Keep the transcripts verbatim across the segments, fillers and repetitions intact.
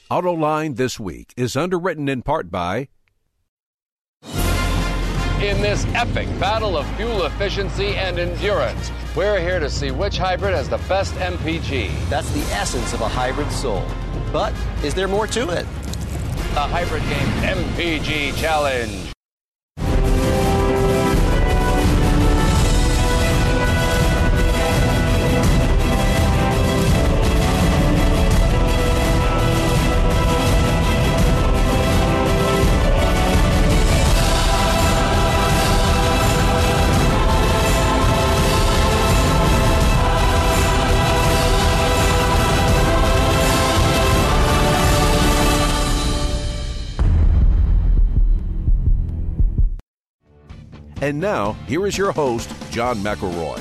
Autoline This Week is underwritten in part by... In this epic battle of fuel efficiency and endurance, we're here to see which hybrid has the best M P G. That's the essence of a hybrid soul. But is there more to it? The Hybrid Game M P G Challenge. And now, here is your host, John McElroy.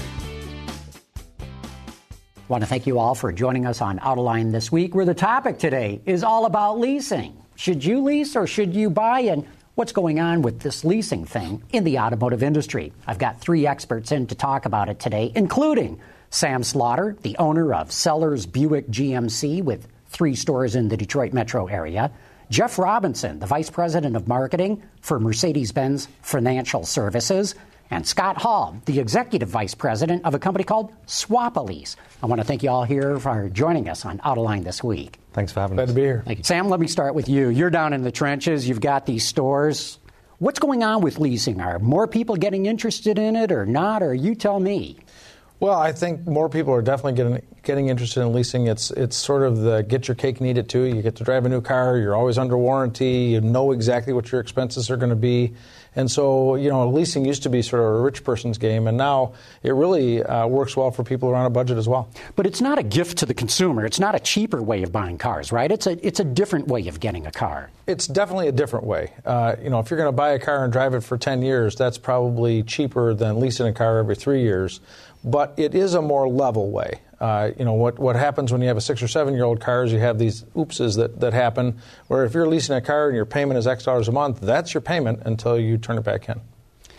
I want to thank you all for joining us on Autoline This Week, where the topic today is all about leasing. Should you lease or should you buy? And what's going on with this leasing thing in the automotive industry? I've got three experts in to talk about it today, including Sam Slaughter, the owner of Sellers Buick G M C with three stores in the Detroit metro area, Jeff Robinson, the Vice President of Marketing for Mercedes-Benz Financial Services, and Scott Hall, the Executive Vice President of a company called Swap-A-Lease. I want to thank you all here for joining us on Autoline This Week. Thanks for having Glad us. Glad to be here. Thank you. Sam, let me start with you. You're down in the trenches. You've got these stores. What's going on with leasing? Are more people getting interested in it or not? Or you tell me. Well, I think more people are definitely getting getting interested in leasing. It's it's sort of the get your cake and eat it too. You get to drive a new car. You're always under warranty. You know exactly what your expenses are going to be. And so, you know, leasing used to be sort of a rich person's game, and now it really uh, works well for people around a budget as well. But it's not a gift to the consumer. It's not a cheaper way of buying cars, right? It's a it's a different way of getting a car. It's definitely a different way. Uh, you know, if you're going to buy a car and drive it for ten years, that's probably cheaper than leasing a car every three years. But it is a more level way. Uh, you know, what, what happens when you have a six or seven-year-old car is you have these oopses that, that happen, where if you're leasing a car and your payment is X dollars a month, that's your payment until you turn it back in.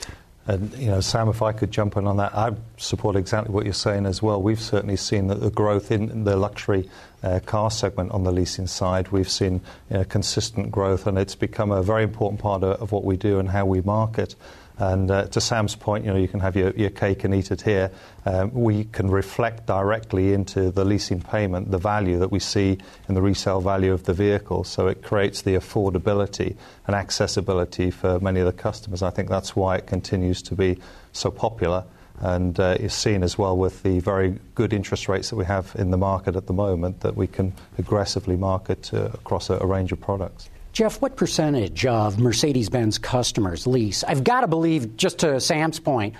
And, you know, Sam, if I could jump in on that, I support exactly what you're saying as well. We've certainly seen that the growth in the luxury uh, car segment on the leasing side. We've seen you know, consistent growth, and it's become a very important part of, of what we do and how we market. And uh, to Sam's point, you know, you can have your, your cake and eat it here. Um, we can reflect directly into the leasing payment the value that we see in the resale value of the vehicle. So it creates the affordability and accessibility for many of the customers. I think that's why it continues to be so popular. And uh, is seen as well with the very good interest rates that we have in the market at the moment, that we can aggressively market uh, across a, a range of products. Jeff, what percentage of Mercedes-Benz customers lease? I've got to believe, just to Sam's point,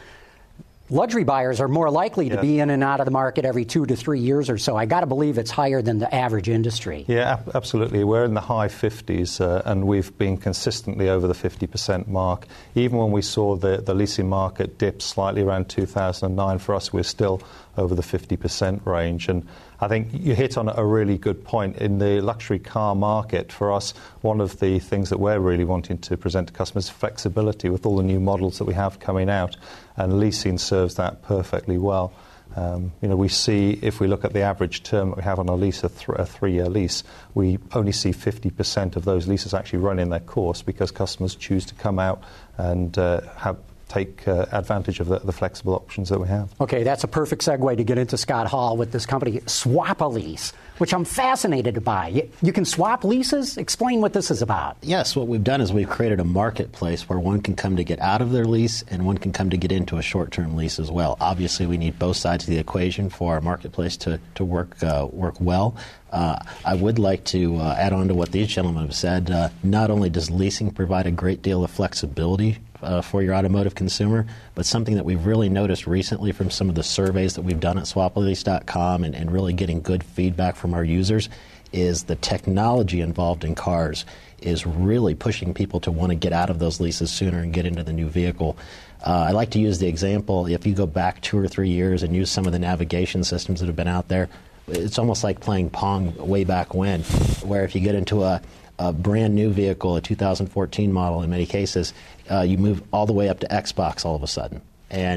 luxury buyers are more likely to yeah. be in and out of the market every two to three years or so. I got to believe it's higher than the average industry. Yeah, ab- absolutely. We're in the high fifties, uh, and we've been consistently over the fifty percent mark. Even when we saw the, the leasing market dip slightly around two thousand nine, for us, we're still over the fifty percent range. And I think you hit on a really good point. In the luxury car market, for us, one of the things that we're really wanting to present to customers is flexibility with all the new models that we have coming out, and leasing serves that perfectly well. Um, you know, we see, if we look at the average term that we have on a lease, a, th- a three-year lease, we only see fifty percent of those leases actually run in their course because customers choose to come out and uh, have take uh, advantage of the, the flexible options that we have. Okay, that's a perfect segue to get into Scott Hall with this company, Swap-A-Lease, which I'm fascinated by. You, you can swap leases? Explain what this is about. Yes, what we've done is we've created a marketplace where one can come to get out of their lease and one can come to get into a short-term lease as well. Obviously, we need both sides of the equation for our marketplace to, to work uh, work well. Uh, I would like to uh, add on to what these gentlemen have said. Uh, not only does leasing provide a great deal of flexibility uh, for your automotive consumer, but something that we've really noticed recently from some of the surveys that we've done at swap a lease dot com and, and really getting good feedback from our users is the technology involved in cars is really pushing people to want to get out of those leases sooner and get into the new vehicle. Uh, I like to use the example, if you go back two or three years and use some of the navigation systems that have been out there, it's almost like playing Pong way back when, where if you get into a, a brand new vehicle, a two thousand fourteen model in many cases, uh, you move all the way up to Xbox all of a sudden. And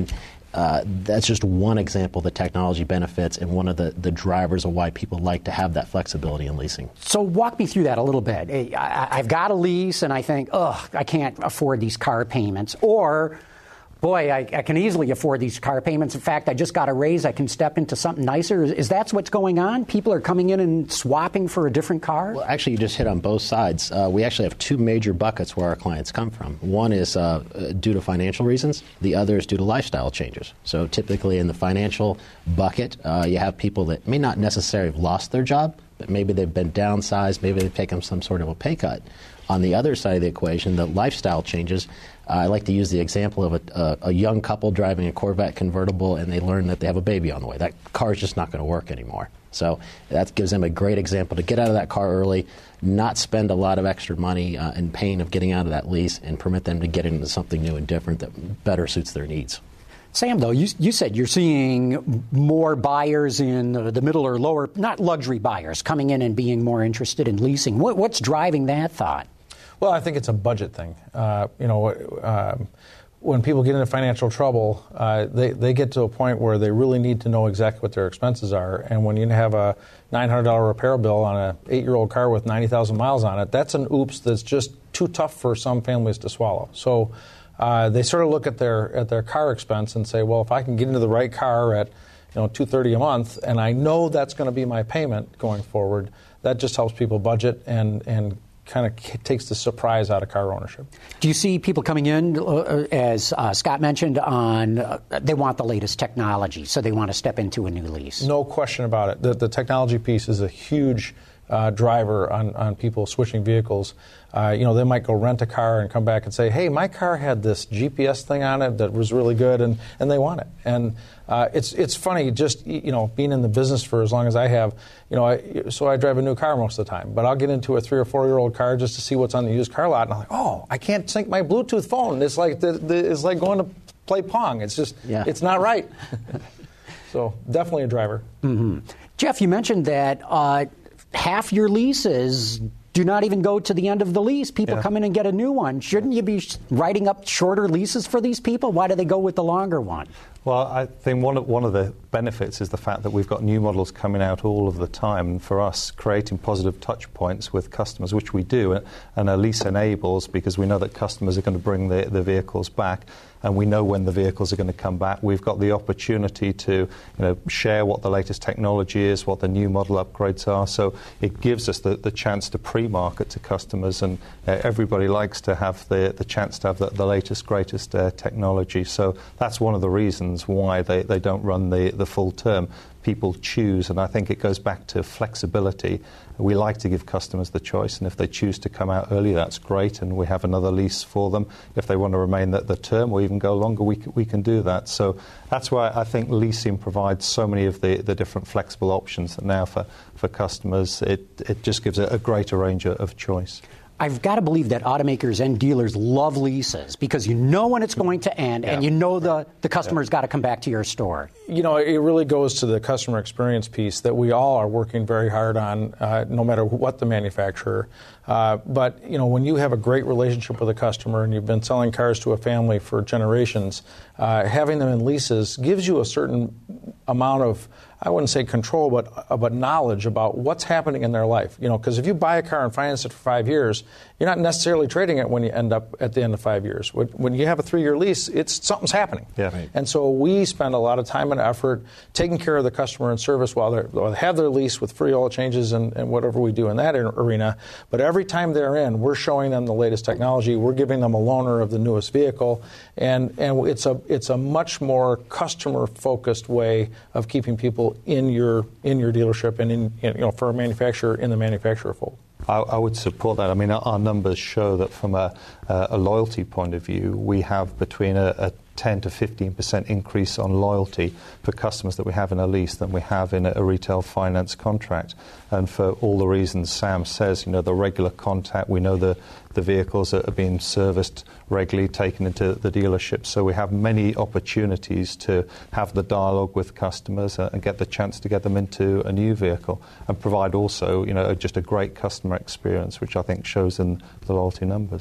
uh, that's just one example of the technology benefits and one of the, the drivers of why people like to have that flexibility in leasing. So walk me through that a little bit. I, I've got a lease and I think, ugh, I can't afford these car payments. Or, boy, I, I can easily afford these car payments. In fact, I just got a raise. I can step into something nicer. Is, is that what's going on? People are coming in and swapping for a different car? Well, actually, you just hit on both sides. Uh, we actually have two major buckets where our clients come from. One is uh, due to financial reasons. The other is due to lifestyle changes. So typically in the financial bucket, uh, you have people that may not necessarily have lost their job, but maybe they've been downsized, maybe they've taken some sort of a pay cut. On the other side of the equation, the lifestyle changes, uh, I like to use the example of a, a, a young couple driving a Corvette convertible and they learn that they have a baby on the way. That car is just not going to work anymore. So that gives them a great example to get out of that car early, not spend a lot of extra money uh, and pain of getting out of that lease, and permit them to get into something new and different that better suits their needs. Sam, though, you, you said you're seeing more buyers in the, the middle or lower, not luxury buyers, coming in and being more interested in leasing. What, what's driving that thought? Well, I think it's a budget thing. Uh, you know, uh, when people get into financial trouble, uh, they, they get to a point where they really need to know exactly what their expenses are. And when you have a nine hundred dollars repair bill on an eight-year-old car with ninety thousand miles on it, that's an oops that's just too tough for some families to swallow. So uh, they sort of look at their at their car expense and say, well, if I can get into the right car at, you know, two hundred thirty dollars a month, and I know that's going to be my payment going forward, that just helps people budget and and kind of takes the surprise out of car ownership. Do you see people coming in, uh, as uh, Scott mentioned, on uh, they want the latest technology, so they want to step into a new lease? No question about it. The, the technology piece is a huge uh, driver on, on people switching vehicles. Uh, you know, they might go rent a car and come back and say, hey, my car had this G P S thing on it that was really good, and, and they want it. And uh, it's it's funny, just, you know, being in the business for as long as I have, you know, I, so I drive a new car most of the time, but I'll get into a three or four year old car just to see what's on the used car lot, and I'm like, oh, I can't sync my Bluetooth phone. It's like the, the, it's like going to play Pong. It's just, yeah. It's not right. So definitely a driver. Mm-hmm. Jeff, you mentioned that uh, half your leases do not even go to the end of the lease. People yeah. come in and get a new one. Shouldn't you be writing up shorter leases for these people? Why do they go with the longer one? Well, I think one of, one of the benefits is the fact that we've got new models coming out all of the time. And for us, creating positive touch points with customers, which we do, and a lease enables, because we know that customers are going to bring the, the vehicles back, and we know when the vehicles are going to come back. We've got the opportunity to, you know, share what the latest technology is, what the new model upgrades are. So it gives us the, the chance to pre-market to customers, and uh, everybody likes to have the, the chance to have the, the latest, greatest uh, technology. So that's one of the reasons why they, they don't run the, the full term. People choose, and I think it goes back to flexibility. We like to give customers the choice, and if they choose to come out early, that's great, and we have another lease for them. If they want to remain the, the term or even go longer, we can, we can do that. So that's why I think leasing provides so many of the, the different flexible options that now for, for customers, it, it just gives a, a greater range of choice. I've got to believe that automakers and dealers love leases because you know when it's going to end, yeah. and you know the, the customer's yeah. got to come back to your store. You know, it really goes to the customer experience piece that we all are working very hard on, uh, no matter what the manufacturer. Uh, but, you know, when you have a great relationship with a customer and you've been selling cars to a family for generations, uh, having them in leases gives you a certain amount of, I wouldn't say control, but uh, but knowledge about what's happening in their life. You know, because if you buy a car and finance it for five years, you're not necessarily trading it when you end up at the end of five years. When, when you have a three-year lease, it's something's happening. Yeah. Right. And so we spend a lot of time and effort taking care of the customer and service while, they're, while they have their lease with free oil changes and, and whatever we do in that arena. But every time they're in, we're showing them the latest technology. We're giving them a loaner of the newest vehicle, and and it's a it's a much more customer-focused way of keeping people in your in your dealership and in, you know, for a manufacturer in the manufacturer fold. I, I would support that. I mean, our, our numbers show that from a, uh, a loyalty point of view, we have between a, a ten to fifteen percent increase on loyalty for customers that we have in a lease than we have in a, a retail finance contract. And for all the reasons Sam says, you know, the regular contact, we know the, the vehicles are being serviced regularly, taken into the dealership. So we have many opportunities to have the dialogue with customers uh, and get the chance to get them into a new vehicle and provide also, you know, just a great customer experience, which I think shows in the loyalty numbers.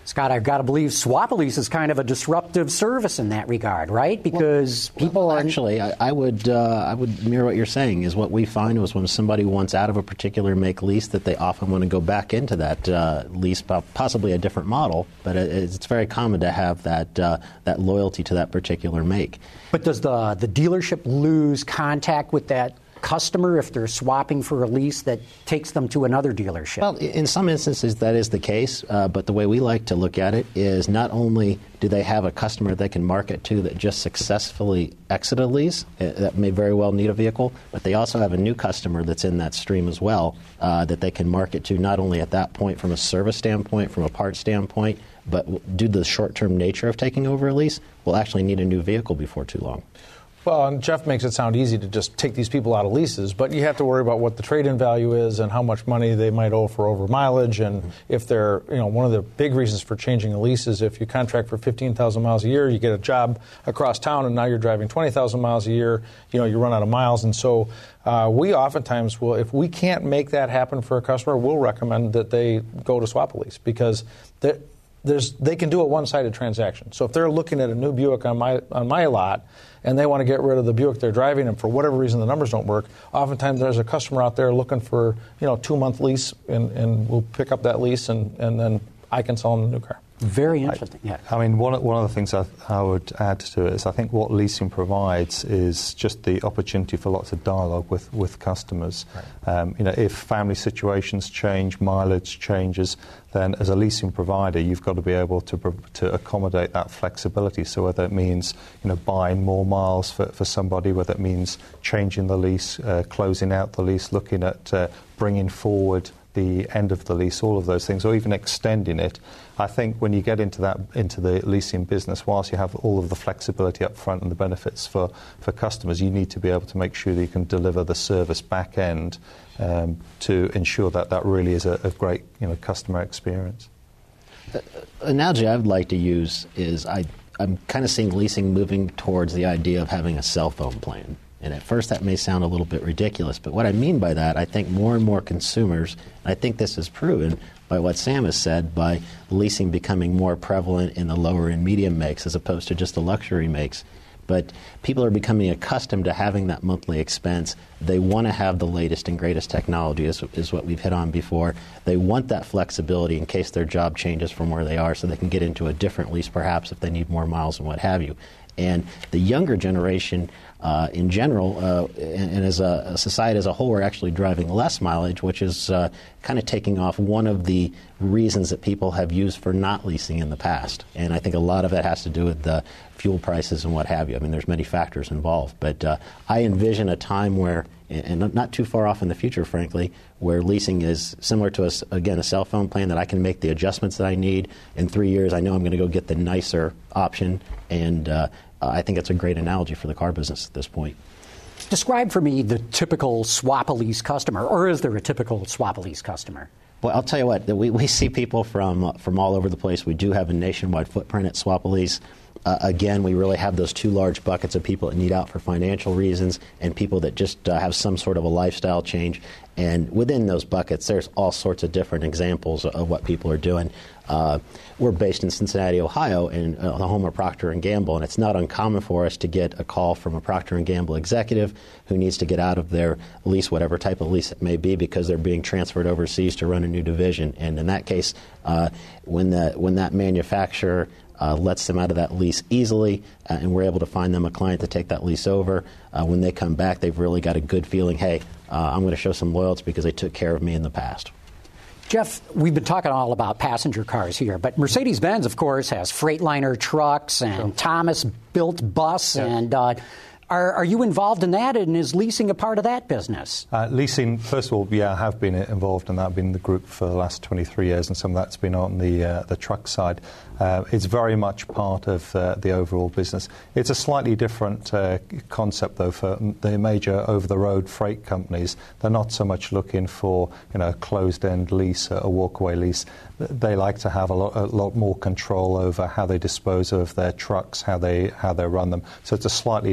Scott, I've got to believe Swap-A-Lease is kind of a disruptive service in that regard, right? Because well, people well, are actually, I, I would uh, I would mirror what you're saying. Is what we find was when somebody wants out of a particular make lease, that they often want to go back into that uh, lease, possibly a different model. But it, it's very common to have that uh, that loyalty to that particular make. But does the the dealership lose contact with that customer if they're swapping for a lease that takes them to another dealership? Well, in some instances that is the case, uh, but the way we like to look at it is not only do they have a customer they can market to that just successfully exited a lease, uh, that may very well need a vehicle, but they also have a new customer that's in that stream as well uh, that they can market to not only at that point from a service standpoint, from a parts standpoint, but due to the short-term nature of taking over a lease, will actually need a new vehicle before too long. Well, and Jeff makes it sound easy to just take these people out of leases, but you have to worry about what the trade-in value is and how much money they might owe for over mileage. And mm-hmm. if they're, you know, one of the big reasons for changing a lease is if you contract for fifteen thousand miles a year, you get a job across town, and now you're driving twenty thousand miles a year, you know, you run out of miles. And so uh, we oftentimes will, if we can't make that happen for a customer, we'll recommend that they go to Swap-A-Lease because they're, There's, they can do a one-sided transaction. So if they're looking at a new Buick on my on my lot and they want to get rid of the Buick they're driving and for whatever reason the numbers don't work, oftentimes there's a customer out there looking for, you know, two-month lease and, and we'll pick up that lease and, and then I can sell them the new car. Very interesting. I, yeah. I mean, one, one of the things I, I would add to it is I think what leasing provides is just the opportunity for lots of dialogue with, with customers. Right. Um, you know, if family situations change, mileage changes, then as a leasing provider, you've got to be able to to accommodate that flexibility. So whether it means, you know, buying more miles for, for somebody, whether it means changing the lease, uh, closing out the lease, looking at uh, bringing forward the end of the lease, all of those things, or even extending it. I think when you get into that into the leasing business, whilst you have all of the flexibility up front and the benefits for, for customers, you need to be able to make sure that you can deliver the service back end um, to ensure that that really is a, a great, you know, customer experience. The analogy I would like to use is I, I'm kind of seeing leasing moving towards the idea of having a cell phone plan. And at first that may sound a little bit ridiculous, but what I mean by that, I think more and more consumers, and I think this is proven by what Sam has said, by leasing becoming more prevalent in the lower and medium makes as opposed to just the luxury makes. But people are becoming accustomed to having that monthly expense. They want to have the latest and greatest technology, is, is what we've hit on before. They want that flexibility in case their job changes from where they are so they can get into a different lease perhaps if they need more miles and what have you. And the younger generation uh, in general, uh, and, and as a, a society as a whole, are actually driving less mileage, which is uh, kind of taking off one of the reasons that people have used for not leasing in the past. And I think a lot of that has to do with the fuel prices and what have you. I mean, there's many factors involved. But uh, I envision a time where, and not too far off in the future, frankly, where leasing is similar to, a, again, a cell phone plan that I can make the adjustments that I need. In three years, I know I'm going to go get the nicer option, and uh, I think it's a great analogy for the car business at this point. Describe for me the typical Swap-A-Lease customer, or is there a typical Swap-A-Lease customer? Well, I'll tell you what, we, we see people from, uh, from all over the place. We do have a nationwide footprint at Swap-A-Lease. Uh, again, we really have those two large buckets of people that need out for financial reasons and people that just uh, have some sort of a lifestyle change. And within those buckets, there's all sorts of different examples of, of what people are doing. Uh, we're based in Cincinnati, Ohio, and uh, the home of Procter and Gamble, and it's not uncommon for us to get a call from a Procter and Gamble executive who needs to get out of their lease, whatever type of lease it may be, because they're being transferred overseas to run a new division. And in that case, uh, when the when that manufacturer Uh, lets them out of that lease easily, uh, and we're able to find them a client to take that lease over. Uh, when they come back, they've really got a good feeling, hey, uh, I'm going to show some loyalty because they took care of me in the past. Jeff, we've been talking all about passenger cars here, but Mercedes-Benz, of course, has Freightliner trucks and sure. Thomas-built bus, yeah. and uh, Are, are you involved in that, and is leasing a part of that business? Uh, leasing, first of all, yeah, I have been involved in that. I've been in the group for the last twenty-three years, and some of that's been on the uh, the truck side. Uh, it's very much part of uh, the overall business. It's a slightly different uh, concept, though, for the major over-the-road freight companies. They're not so much looking for, you know, a closed-end lease, a walk-away lease. They like to have a lot, a lot more control over how they dispose of their trucks, how they how they run them. So it's a slightly different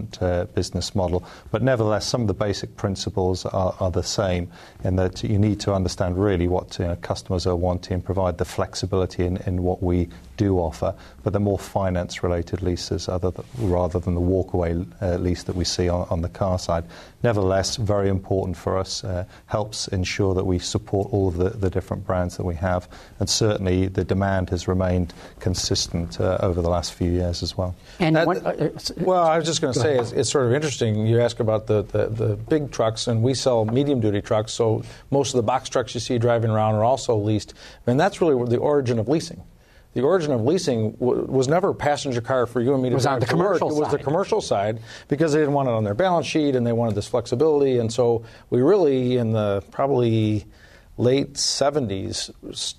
different uh, business model. But nevertheless, some of the basic principles are, are the same in that you need to understand really what you know, customers are wanting, provide the flexibility in, in what we do offer, but the more finance-related leases other than, rather than the walkaway uh, lease that we see on, on the car side. Nevertheless, very important for us, uh, helps ensure that we support all of the, the different brands that we have, and certainly the demand has remained consistent uh, over the last few years as well. And that, one, uh, well, I was just going to say, it's, it's sort of interesting. You ask about the, the, the big trucks, and we sell medium-duty trucks, so most of the box trucks you see driving around are also leased. And that's really the origin of leasing. The origin of leasing w- was never a passenger car for you and me to drive to work. It was the commercial side because they didn't want it on their balance sheet and they wanted this flexibility. And so we really, in the probably late seventies,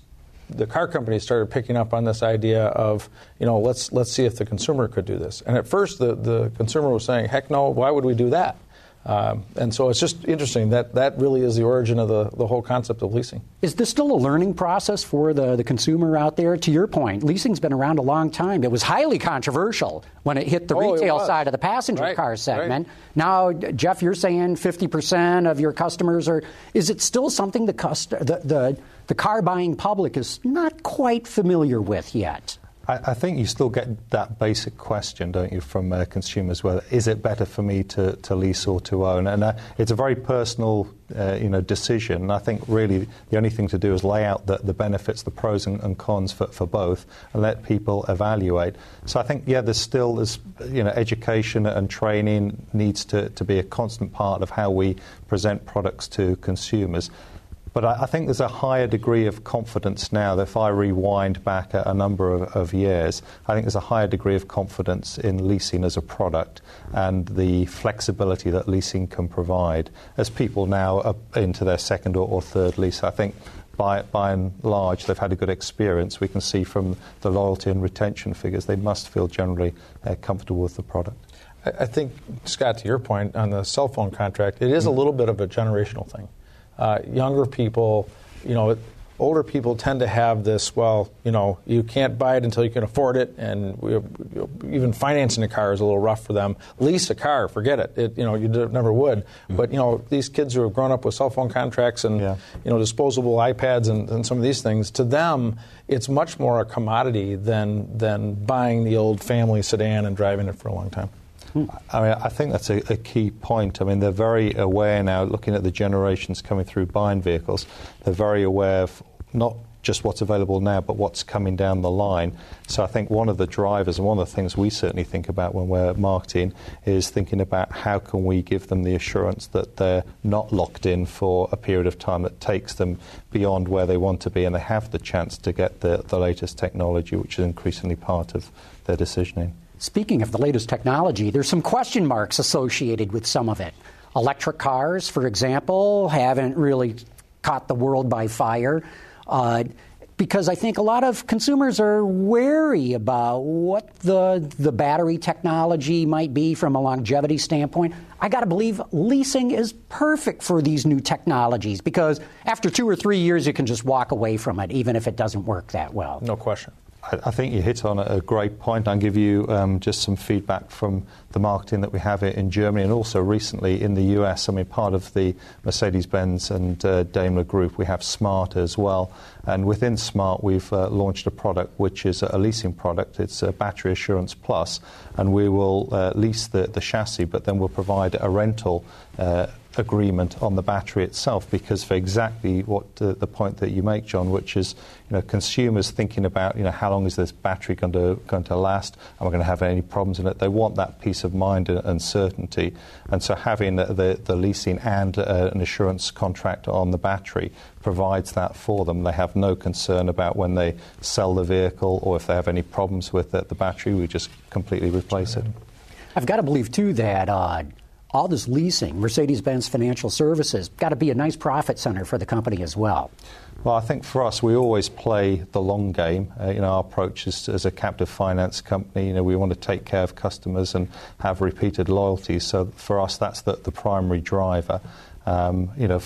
the car companies started picking up on this idea of, you know, let's let's see if the consumer could do this. And at first the, the consumer was saying, heck no, why would we do that? Um, and so it's just interesting that that really is the origin of the, the whole concept of leasing. Is this still a learning process for the, the consumer out there? To your point, leasing's been around a long time. It was highly controversial when it hit the oh, retail side of the passenger right, car segment. Right. Now, Jeff, you're saying fifty percent of your customers are. Is it still something the, cust- the, the, the car buying public is not quite familiar with yet? I think you still get that basic question, don't you, from uh, consumers, whether is it better for me to, to lease or to own? And uh, it's a very personal uh, you know, decision. And I think really the only thing to do is lay out the, the benefits, the pros and, and cons for, for both, and let people evaluate. So I think, yeah, there's still this, you know, education and training needs to, to be a constant part of how we present products to consumers. But I, I think there's a higher degree of confidence now that if I rewind back a, a number of, of years, I think there's a higher degree of confidence in leasing as a product and the flexibility that leasing can provide. As people now are into their second or, or third lease, I think by, by and large they've had a good experience. We can see from the loyalty and retention figures they must feel generally uh, comfortable with the product. I, I think, Scott, to your point on the cell phone contract, it is a little bit of a generational thing. Uh, younger people, you know, older people tend to have this, well, you know, you can't buy it until you can afford it, and we, even financing a car is a little rough for them. Lease a car, forget it. it you know, you never would. Mm-hmm. But, you know, these kids who have grown up with cell phone contracts and, yeah. you know, disposable iPads and, and some of these things, to them, it's much more a commodity than than buying the old family sedan and driving it for a long time. I mean, I think that's a, a key point. I mean, they're very aware now, looking at the generations coming through buying vehicles, they're very aware of not just what's available now, but what's coming down the line. So I think one of the drivers and one of the things we certainly think about when we're marketing is thinking about how can we give them the assurance that they're not locked in for a period of time that takes them beyond where they want to be, and they have the chance to get the, the latest technology, which is increasingly part of their decisioning. Speaking of the latest technology, there's some question marks associated with some of it. Electric cars, for example, haven't really caught the world by fire uh, because I think a lot of consumers are wary about what the the battery technology might be from a longevity standpoint. I got to believe leasing is perfect for these new technologies because after two or three years, you can just walk away from it, even if it doesn't work that well. No question. I think you hit on a great point. I'll give you um, just some feedback from the marketing that we have in Germany and also recently in the U S. I mean, part of the Mercedes-Benz and uh, Daimler Group, we have Smart as well. And within Smart, we've uh, launched a product which is a leasing product. It's a Battery Assurance Plus, and we will uh, lease the, the chassis, but then we'll provide a rental uh, agreement on the battery itself, because for exactly what uh, the point that you make, John, which is, you know, consumers thinking about, you know, how long is this battery going to going to last? Am I going to have any problems in it? They want that peace of mind and, and certainty, and so having the the, the leasing and uh, an assurance contract on the battery provides that for them. They have no concern about when they sell the vehicle or if they have any problems with the, the battery. We just completely replace it. I've got to believe too that. Uh, All this leasing, Mercedes-Benz Financial Services, got to be a nice profit center for the company as well. Well, I think for us, we always play the long game. Uh, you know, our approach is as a captive finance company. You know, we want to take care of customers and have repeated loyalty. So for us, that's the, the primary driver. Um, you know. F-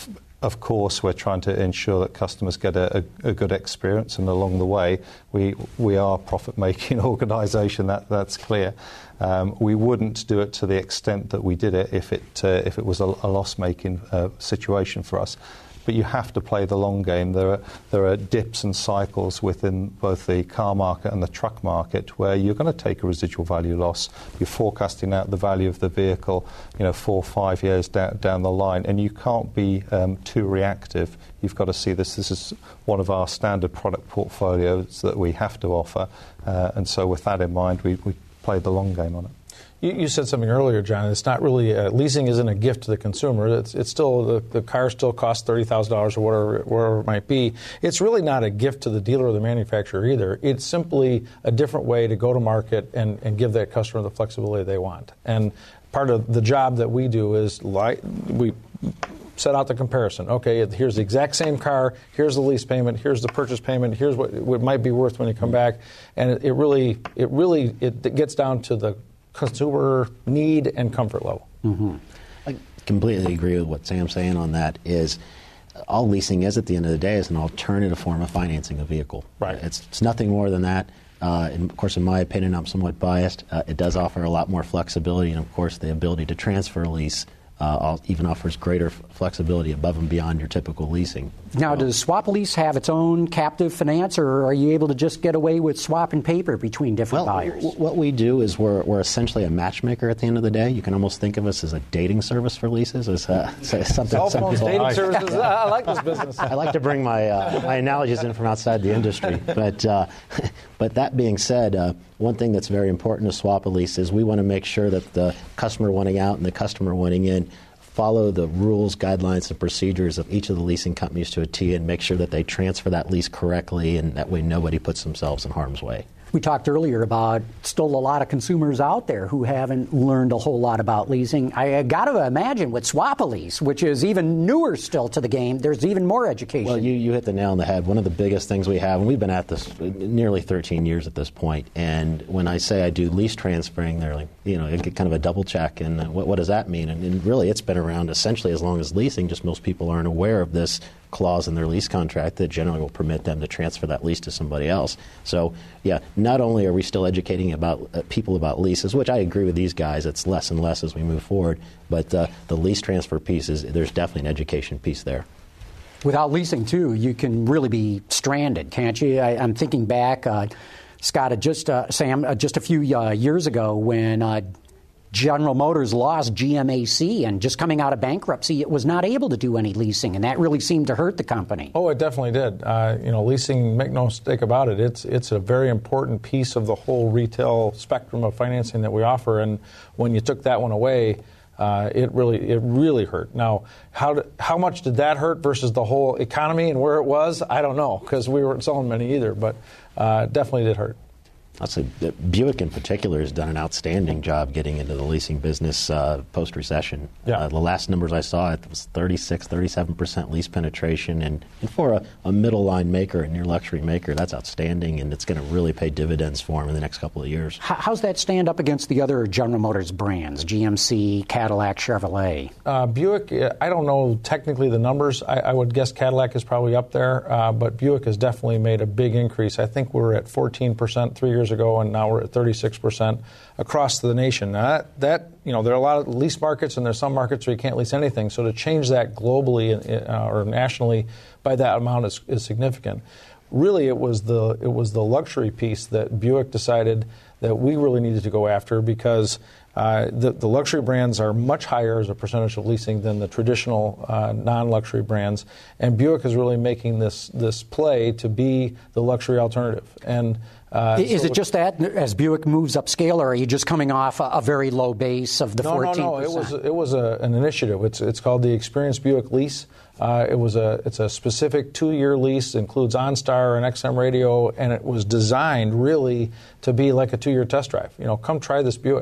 of course, we're trying to ensure that customers get a, a, a good experience, and along the way, we we are a profit-making organisation. That that's clear. Um, we wouldn't do it to the extent that we did it if it uh, if it was a, a loss-making uh, situation for us. But you have to play the long game. There are there are dips and cycles within both the car market and the truck market where you're going to take a residual value loss. You're forecasting out the value of the vehicle, you know, four or five years down, down the line, and you can't be um, too reactive. You've got to see this. This is one of our standard product portfolios that we have to offer, uh, and so with that in mind, we, we play the long game on it. You, you said something earlier, John. It's not really uh, leasing isn't a gift to the consumer. It's it's still the, the car still costs thirty thousand dollars or whatever whatever it might be. It's really not a gift to the dealer or the manufacturer either. It's simply a different way to go to market and, and give that customer the flexibility they want. And part of the job that we do is like we set out the comparison. Okay, here's the exact same car. Here's the lease payment. Here's the purchase payment. Here's what it might be worth when you come back. And it, it really it really it, it gets down to the consumer need and comfort level. Mm-hmm. I completely agree with what Sam's saying on that. Is all leasing is at the end of the day is an alternative form of financing a vehicle. Right. It's, it's nothing more than that. Uh, and of course, in my opinion, I'm somewhat biased. Uh, it does offer a lot more flexibility, and of course, the ability to transfer a lease uh, even offers greater f- flexibility above and beyond your typical leasing. Now, so, does Swap Lease have its own captive finance, or are you able to just get away with swapping paper between different well, buyers? W- what we do is we're, we're essentially a matchmaker at the end of the day. You can almost think of us as a dating service for leases. As, uh, something, Cell some phones, people dating like. services. I like this business. I like to bring my uh, my analogies in from outside the industry. But uh, but that being said, uh, one thing that's very important to Swap a Lease is we want to make sure that the customer wanting out and the customer wanting in follow the rules, guidelines, and procedures of each of the leasing companies to a T and make sure that they transfer that lease correctly, and that way nobody puts themselves in harm's way. We talked earlier about still a lot of consumers out there who haven't learned a whole lot about leasing. I got to imagine with Swap a Lease, which is even newer still to the game, there's even more education. Well, you, you hit the nail on the head. One of the biggest things we have, and we've been at this nearly thirteen years at this point, and when I say I do lease transferring, they're like, you know, it get kind of a double check, and uh, what, what does that mean? And, and really, it's been around essentially as long as leasing, just most people aren't aware of this clause in their lease contract that generally will permit them to transfer that lease to somebody else. So, yeah, not only are we still educating about uh, people about leases, which I agree with these guys, it's less and less as we move forward, but uh, the lease transfer piece is, there's definitely an education piece there. Without leasing, too, you can really be stranded, can't you? I, I'm thinking back, uh, Scott, just uh, Sam, uh, just a few uh, years ago when uh, General Motors lost G M A C, and just coming out of bankruptcy, it was not able to do any leasing, and that really seemed to hurt the company. Oh, it definitely did. Uh, you know, leasing, make no mistake about it, it's it's a very important piece of the whole retail spectrum of financing that we offer, and when you took that one away, uh, it really it really hurt. Now, how did, how much did that hurt versus the whole economy and where it was? I don't know, because we weren't selling many either, but uh, definitely did hurt. I'd say that Buick in particular has done an outstanding job getting into the leasing business uh, post-recession. Yeah. Uh, the last numbers I saw, it was thirty-six, thirty-seven percent lease penetration. And, and for a, a middle-line maker, a near-luxury maker, that's outstanding, and it's going to really pay dividends for them in the next couple of years. How, how's that stand up against the other General Motors brands, G M C, Cadillac, Chevrolet? Uh, Buick, I don't know technically the numbers. I, I would guess Cadillac is probably up there, uh, but Buick has definitely made a big increase. I think we were at fourteen percent three years ago, and now we're at thirty-six percent across the nation. Now that, that, you know, there are a lot of lease markets, and there's some markets where you can't lease anything. So to change that globally uh, or nationally by that amount is, is significant. Really, it was the it was the luxury piece that Buick decided that we really needed to go after, because uh, the, the luxury brands are much higher as a percentage of leasing than the traditional uh, non-luxury brands, and Buick is really making this this play to be the luxury alternative. And Uh, is so it just that as Buick moves upscale, or are you just coming off a, a very low base of the no, fourteen percent? No, no, It was it was a, an initiative. It's it's called the Experience Buick Lease. Uh, it was a it's a specific two-year lease, includes OnStar and X M radio, and it was designed really to be like a two-year test drive. You know, come try this Buick.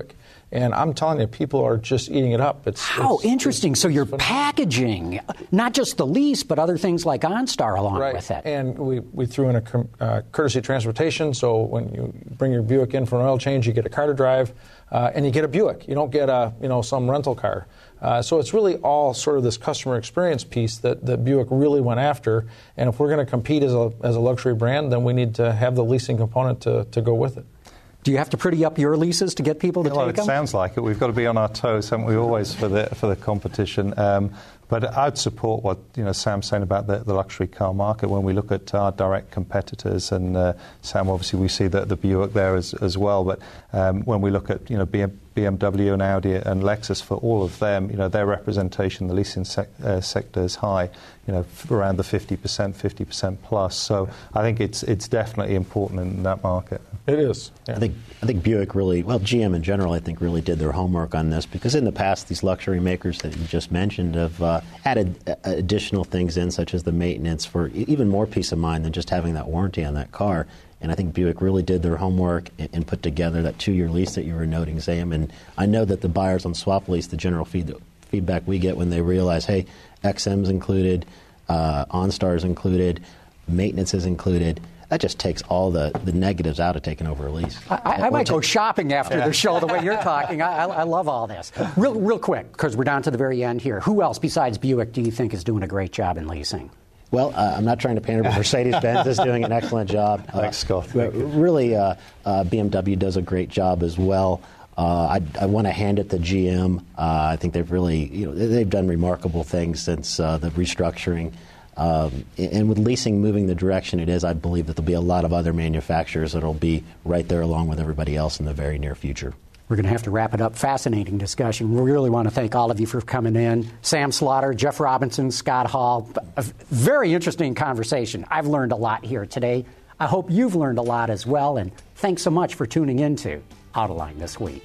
And I'm telling you, people are just eating it up. It's How it's, interesting. It's, so you're it's packaging not just the lease, but other things like OnStar along right. with it. And we, we threw in a uh, courtesy transportation, so when you bring your Buick in for an oil change, you get a car to drive, uh, and you get a Buick. You don't get a, you know, some rental car. Uh, so it's really all sort of this customer experience piece that, that Buick really went after. And if we're going to compete as a, as a luxury brand, then we need to have the leasing component to, to go with it. Do you have to pretty up your leases to get people to well, take it them? It sounds like it. We've got to be on our toes, haven't we, always for the for the competition. Um, but I'd support what you know Sam's saying about the, the luxury car market. When we look at our direct competitors, and uh, Sam, obviously we see the, the Buick there as, as well. But um, when we look at you know B M W and Audi and Lexus, for all of them, you know their representation, the leasing sec- uh, sector is high, you know around the fifty percent, fifty percent plus. So I think it's it's definitely important in that market. It is. Yeah. I think I think Buick really, well, G M in general, I think really did their homework on this, because in the past, these luxury makers that you just mentioned have uh, added uh, additional things in, such as the maintenance, for even more peace of mind than just having that warranty on that car. And I think Buick really did their homework and, and put together that two-year lease that you were noting, Sam. And I know that the buyers on Swap Lease, the general feed, feedback we get when they realize, hey, X M's included, uh, OnStar's included, maintenance is included, that just takes all the, the negatives out of taking over a lease. I, I, I might go shopping after yeah. the show the way you're talking. I, I, I love all this. Real, real quick, because we're down to the very end here. Who else besides Buick do you think is doing a great job in leasing? Well, uh, I'm not trying to pander, but Mercedes-Benz is doing an excellent job. Uh, Thanks, Scott. Really, uh, uh, B M W does a great job as well. Uh, I, I want to hand it to G M. Uh, I think they've really, you know, they've done remarkable things since uh, the restructuring. Um, and with leasing moving the direction it is, I believe that there'll be a lot of other manufacturers that'll be right there along with everybody else in the very near future. We're going to have to wrap it up. Fascinating discussion. We really want to thank all of you for coming in. Sam Slaughter, Jeff Robinson, Scott Hall. A very interesting conversation. I've learned a lot here today. I hope you've learned a lot as well. And thanks so much for tuning in to Autoline This Week.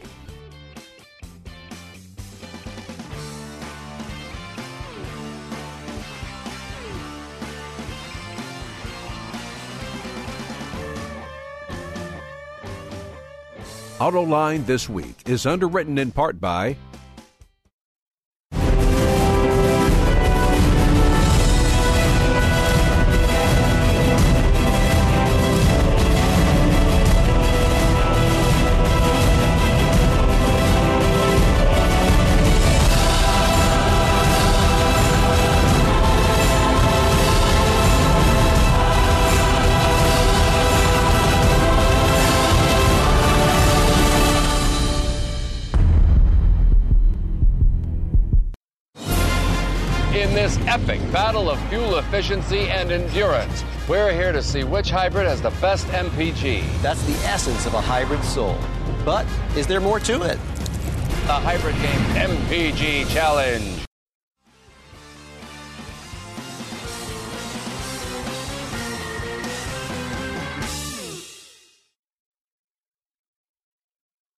Autoline This Week is underwritten in part by epic battle of fuel efficiency and endurance. We're here to see which hybrid has the best M P G. That's the essence of a hybrid soul. But is there more to it? The Hybrid Game M P G Challenge.